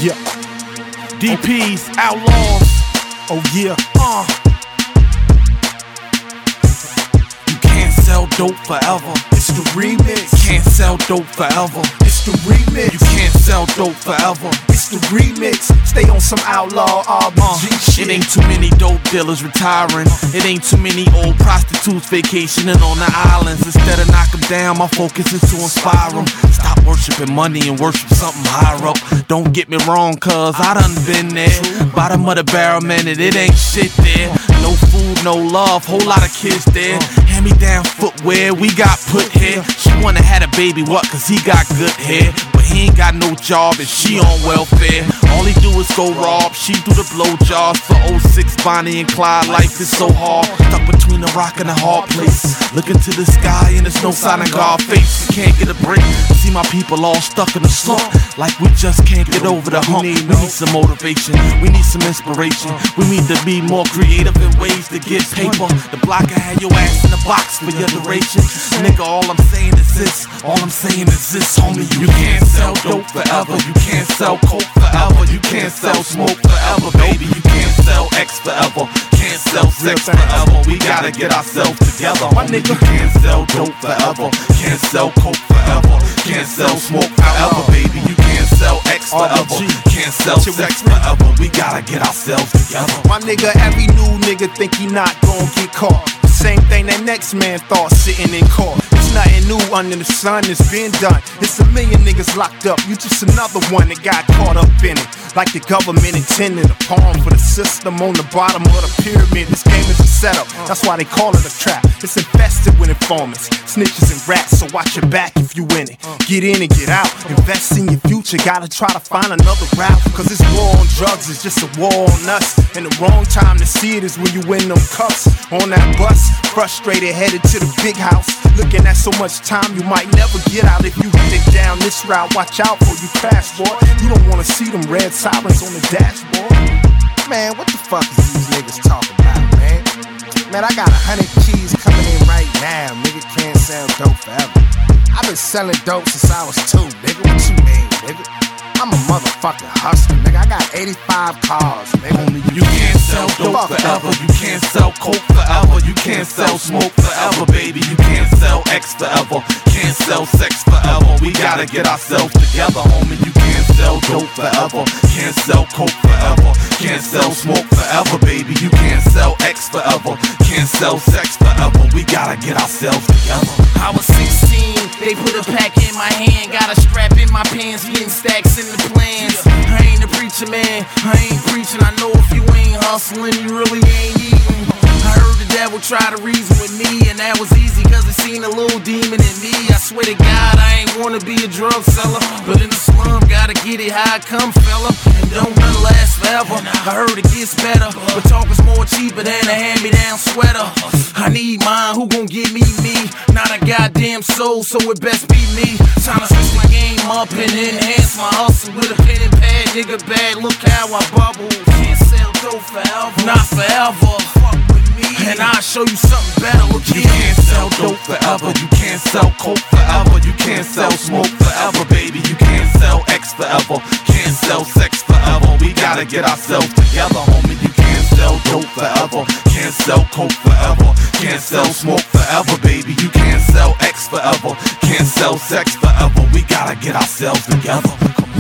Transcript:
Yeah. DPs, Outlaws. Oh yeah. You can't sell dope forever. It's the remix. Can't sell dope forever. It's the remix. You can't sell dope forever. It's the remix. Stay on some outlaw RBG shit. It ain't too many dope dealers retiring. It ain't too many old prostitutes vacationing on the islands. Instead of knock them down, my focus is to inspire them. Stop worshiping money and worship something higher up. Don't get me wrong, cuz I done been there. Bottom of the barrel, man, and it ain't shit there. No food, no love, whole lot of kids there. Hand-me-down footwear, we got put here. She wanna have a baby, what? Cause he got good hair. But he ain't got no job and she on welfare. All he do is go rob, she do the blowjobs. For 06 Bonnie and Clyde, life is so hard. Stuck between a rock and a hard place. Looking to the sky and there's no sign of God's face. We can't get a break, see my people all stuck in a slump. Like we just can't get over the hump. We need some motivation, we need some inspiration. We need to be more creative in ways to get paper. The block can have your ass in a box for your duration. Nigga, all I'm saying is this, all I'm saying is this, homie. You can't sell dope forever, you can't sell coke forever, you can't sell smoke forever, baby. You can't sell X forever, can't sell sex forever. We gotta get ourselves together, homie. You can't sell dope forever, can't sell coke forever, can't sell smoke forever, baby. You can't sell X forever, can't sell sex forever. We gotta get ourselves together. My nigga, every new nigga think he not gon' get caught. Same thing that next man thought sitting in court. It's nothing new under the sun, it's been done. It's a million niggas locked up, you just another one that got caught up in it. Like the government intended a pawn for the system on the bottom of the pyramid. This game is a setup, that's why they call it a trap. It's infested with informants, snitches and rats, so watch your back if you in it. Get in and get out, invest in your future, gotta try to find another route. Cause this war on drugs is just a war on us. And the wrong time to see it is when you win them cups on that bus. Frustrated, headed to the big house. Looking at so much time, you might never get out. If you headed down this route, watch out for you crash, boy. You don't wanna see them red sirens on the dashboard. Man, what the fuck is these niggas talking about, man? Man, I got 100 keys coming in right now. Nigga can't sell dope forever. I've been selling dope since I was 2, nigga. What you mean, nigga? I'm a motherfucking hustler, nigga. I got 85 cars, nigga. You can't sell dope forever, you can't sell coke forever, you can't sell smoke forever, baby. You can't sell X forever, can't sell sex forever. We gotta get ourselves together, homie. You can't sell dope forever, can't sell coke forever, can't sell smoke forever, baby. You can't sell X forever, can't sell sex forever. We gotta get ourselves together. I was 16, they put a pack in my hand, got a strap in my pants, getting stacks in the plans. I ain't a preacher, man, I ain't preaching. I know if you ain't hustling, you really ain't eating. I heard the devil try to reason with me, and that was easy cause it seen a little demon in me. I swear to God, I ain't wanna be a drug seller, but in the slum, gotta get it how it come, fella. And don't none last forever, I heard it gets better, but talk is more cheaper than a hand-me-down sweater. I need mine, who gon' give me me? Not a goddamn soul, so it best be me. Time to switch the game up and enhance my hustle with a pen and pad, nigga bad, look how I bubble. Can't sell dope forever, not forever. Fuck with me, and I'll show you something better. Look here. You can't sell dope forever, you can't sell coke forever, you can't sell smoke forever, baby. You can't sell X forever, can't sell sex forever. We gotta get ourselves together, homie. You can't sell dope forever, can't sell coke forever, can't sell smoke forever, baby. You can't sell X forever, can't sell sex forever. We gotta get ourselves together.